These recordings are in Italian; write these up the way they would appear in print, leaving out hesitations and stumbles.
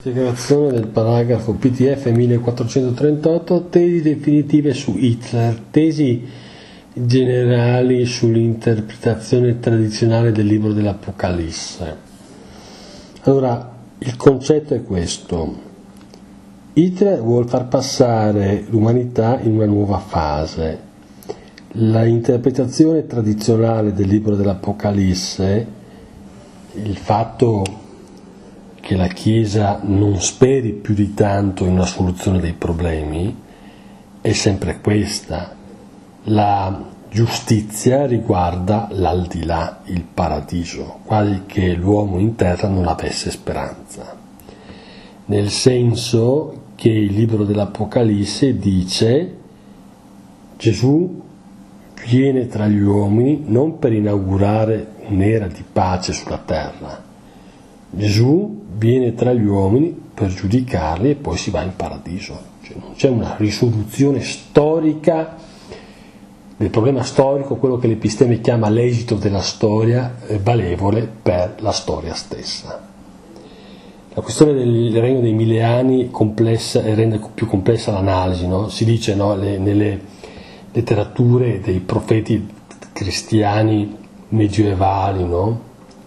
Integrazione del paragrafo PDF 1438, tesi definitive su Hitler, tesi generali sull'interpretazione tradizionale del libro dell'Apocalisse. Allora, il concetto è questo: Hitler vuole far passare l'umanità in una nuova fase. La interpretazione tradizionale del libro dell'Apocalisse, il fatto che la Chiesa non speri più di tanto in una soluzione dei problemi, è sempre questa. La giustizia riguarda l'aldilà, il paradiso, quasi che l'uomo in terra non avesse speranza. Nel senso che il libro dell'Apocalisse dice: Gesù viene tra gli uomini non per inaugurare un'era di pace sulla terra. Gesù viene tra gli uomini per giudicarli e poi si va in paradiso. Cioè non c'è una risoluzione storica del problema storico, quello che l'Episteme chiama l'esito della storia, valevole per la storia stessa. La questione del regno dei 1000 anni rende più complessa l'analisi, no? Si dice, no, nelle letterature dei profeti cristiani medievali, no?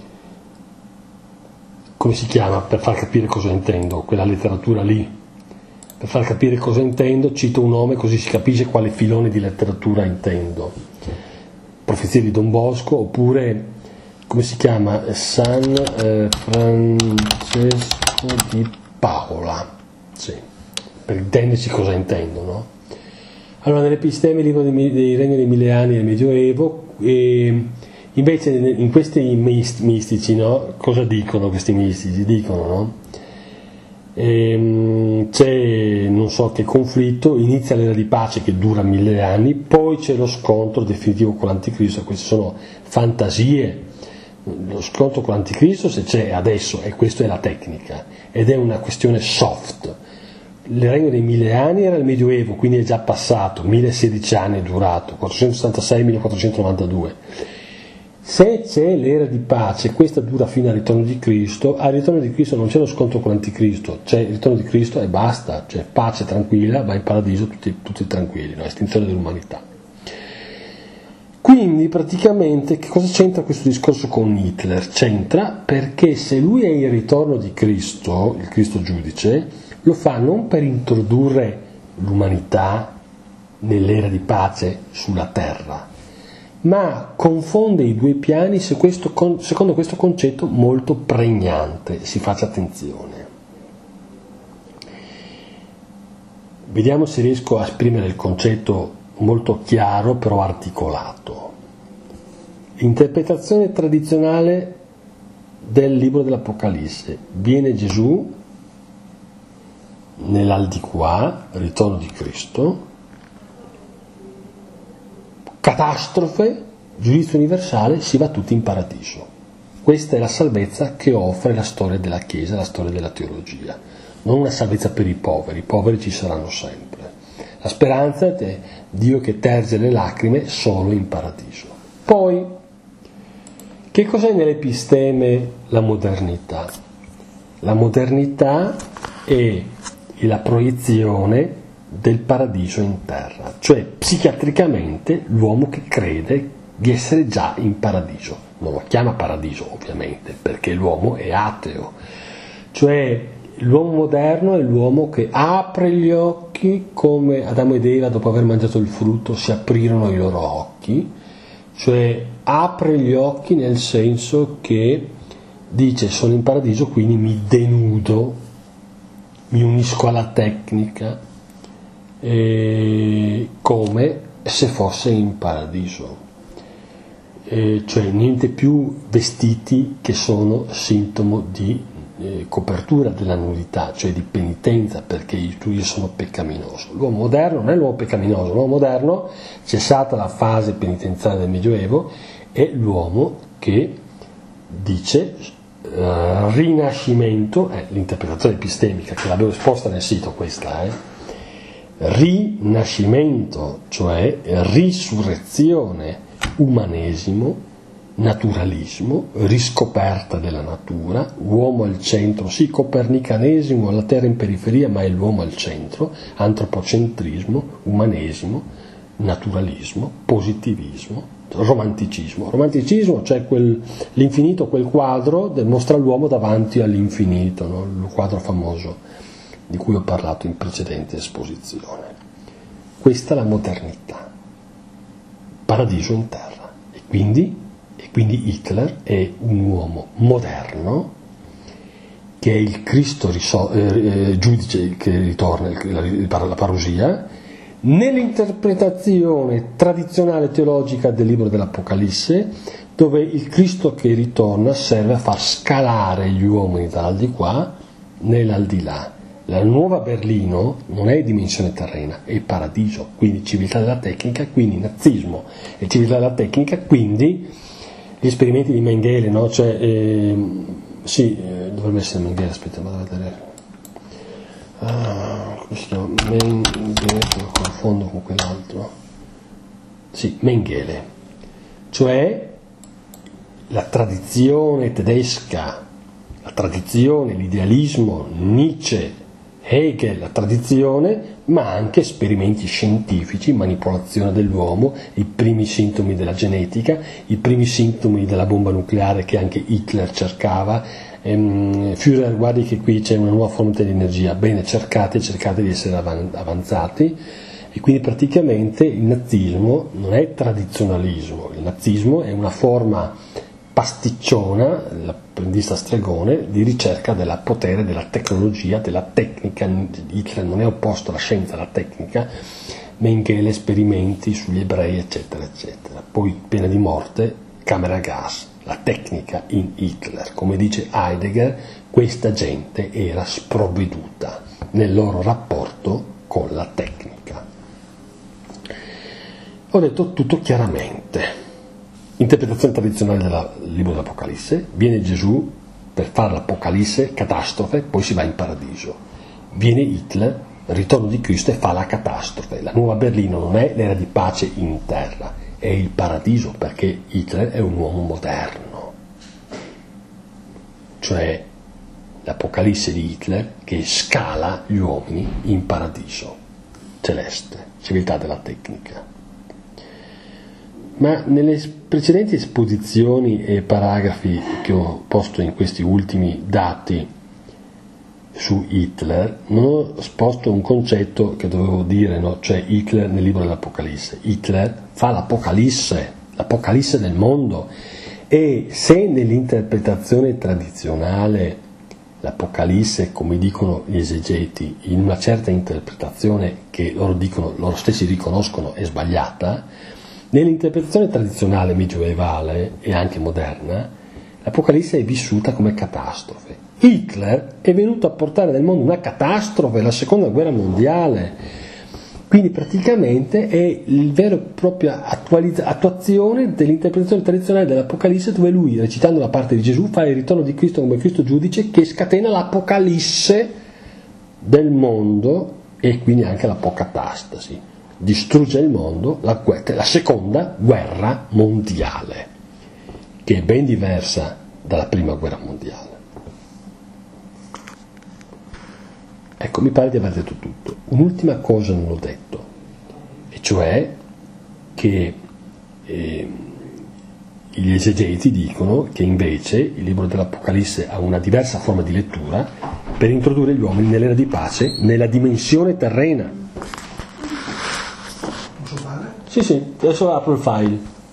Come si chiama, per far capire cosa intendo, quella letteratura lì? Per far capire cosa intendo, cito un nome così si capisce quale filone di letteratura intendo. Profezie di Don Bosco, oppure, come si chiama, San Francesco di Paola, sì, per intenderci cosa intendo, no? Allora, nell'Episteme, il libro dei Regni dei 1000 anni del Medioevo, invece in questi mistici, no? Cosa dicono questi mistici? Dicono, no? C'è non so che conflitto, inizia l'era di pace che dura 1000 anni, poi c'è lo scontro definitivo con l'Anticristo. Queste sono fantasie. Lo scontro con l'Anticristo, se c'è adesso, e questa è la tecnica, ed è una questione soft. Il regno dei 1000 anni era il Medioevo, quindi è già passato, 1016 anni è durato, 466-1492. Se c'è l'era di pace, questa dura fino al ritorno di Cristo. Al ritorno di Cristo non c'è lo scontro con l'Anticristo, c'è il ritorno di Cristo e basta, c'è pace tranquilla, va in paradiso tutti tranquilli, no? Estinzione dell'umanità. Quindi praticamente che cosa c'entra questo discorso con Hitler? C'entra perché se lui è il ritorno di Cristo, il Cristo giudice, lo fa non per introdurre l'umanità nell'era di pace sulla terra, ma confonde i due piani secondo questo concetto molto pregnante. Si faccia attenzione. Vediamo se riesco a esprimere il concetto molto chiaro però articolato. Interpretazione tradizionale del libro dell'Apocalisse: viene Gesù nell'Aldiquà, ritorno di Cristo, catastrofe, giudizio universale, si va tutti in paradiso. Questa è la salvezza che offre la storia della Chiesa, la storia della teologia. Non una salvezza per i poveri ci saranno sempre. La speranza è Dio che terge le lacrime solo in paradiso. Poi, che cos'è nell'Episteme la modernità? La modernità è la proiezione del paradiso in terra, cioè psichiatricamente l'uomo che crede di essere già in paradiso. Non lo chiama paradiso ovviamente, perché l'uomo è ateo, cioè l'uomo moderno è l'uomo che apre gli occhi come Adamo ed Eva dopo aver mangiato il frutto si aprirono i loro occhi, cioè apre gli occhi nel senso che dice: sono in paradiso, quindi mi denudo, mi unisco alla tecnica, come se fosse in paradiso, cioè niente più vestiti che sono sintomo di copertura della nudità, cioè di penitenza perché io sono peccaminoso. L'uomo moderno non è l'uomo peccaminoso, l'uomo moderno, cessata la fase penitenziale del Medioevo, è l'uomo che dice rinascimento, l'interpretazione epistemica che l'avevo esposta nel sito, questa rinascimento, cioè risurrezione, umanesimo, naturalismo, riscoperta della natura, uomo al centro, sì, copernicanesimo, la terra in periferia, ma è l'uomo al centro, antropocentrismo, umanesimo, naturalismo, positivismo, romanticismo. Romanticismo, cioè l'infinito, quel quadro mostra l'uomo davanti all'infinito, no? Il quadro famoso di cui ho parlato in precedente esposizione. Questa è la modernità, paradiso in terra, e quindi Hitler è un uomo moderno, che è il Cristo giudice che ritorna, la parousia, nell'interpretazione tradizionale teologica del libro dell'Apocalisse, dove il Cristo che ritorna serve a far scalare gli uomini dall'aldilà nell'aldilà. La nuova Berlino non è dimensione terrena, è paradiso, quindi civiltà della tecnica, quindi nazismo e civiltà della tecnica, quindi gli esperimenti di Mengele, no? Cioè, dovrebbe essere Mengele, aspetta, vado a vedere. Come si chiama? Mengele, lo confondo con quell'altro. Sì, Mengele, cioè la tradizione tedesca, la tradizione, l'idealismo, Nietzsche, Hegel, la tradizione, ma anche esperimenti scientifici, manipolazione dell'uomo, i primi sintomi della genetica, i primi sintomi della bomba nucleare che anche Hitler cercava. Führer, guardi che qui c'è una nuova fonte di energia, bene, cercate di essere avanzati, e quindi praticamente il nazismo non è tradizionalismo, il nazismo è una forma pasticciona, l'apprendista stregone, di ricerca del potere, della tecnologia, della tecnica. Hitler non è opposto alla scienza, alla tecnica, Mengele esperimenti sugli ebrei, eccetera, eccetera. Poi pena di morte, camera a gas, la tecnica in Hitler. Come dice Heidegger, questa gente era sprovveduta nel loro rapporto con la tecnica. Ho detto tutto chiaramente. Interpretazione tradizionale del libro dell'Apocalisse: viene Gesù per fare l'Apocalisse, catastrofe, poi si va in paradiso. Viene Hitler, ritorno di Cristo, e fa la catastrofe. La nuova Berlino non è l'era di pace in terra, è il paradiso, perché Hitler è un uomo moderno, cioè l'Apocalisse di Hitler che scala gli uomini in paradiso celeste, civiltà della tecnica. Ma nelle precedenti esposizioni e paragrafi che ho posto in questi ultimi dati su Hitler, non ho esposto un concetto che dovevo dire, no? Cioè Hitler nel libro dell'Apocalisse. Hitler fa l'Apocalisse del mondo, e se nell'interpretazione tradizionale l'Apocalisse, come dicono gli esegeti, in una certa interpretazione che loro stessi riconoscono è sbagliata, nell'interpretazione tradizionale medievale e anche moderna, l'Apocalisse è vissuta come catastrofe. Hitler è venuto a portare nel mondo una catastrofe, la seconda guerra mondiale. Quindi praticamente è il vero e propria attuazione dell'interpretazione tradizionale dell'Apocalisse, dove lui, recitando la parte di Gesù, fa il ritorno di Cristo come Cristo giudice, che scatena l'Apocalisse del mondo e quindi anche l'apocatastasi. Distrugge il mondo, la seconda guerra mondiale, che è ben diversa dalla prima guerra mondiale. Ecco, mi pare di aver detto tutto. Un'ultima cosa non l'ho detto, e cioè che gli esegeti dicono che invece il libro dell'Apocalisse ha una diversa forma di lettura per introdurre gli uomini nell'era di pace, nella dimensione terrena. Posso fare? Sì, adesso apro il file.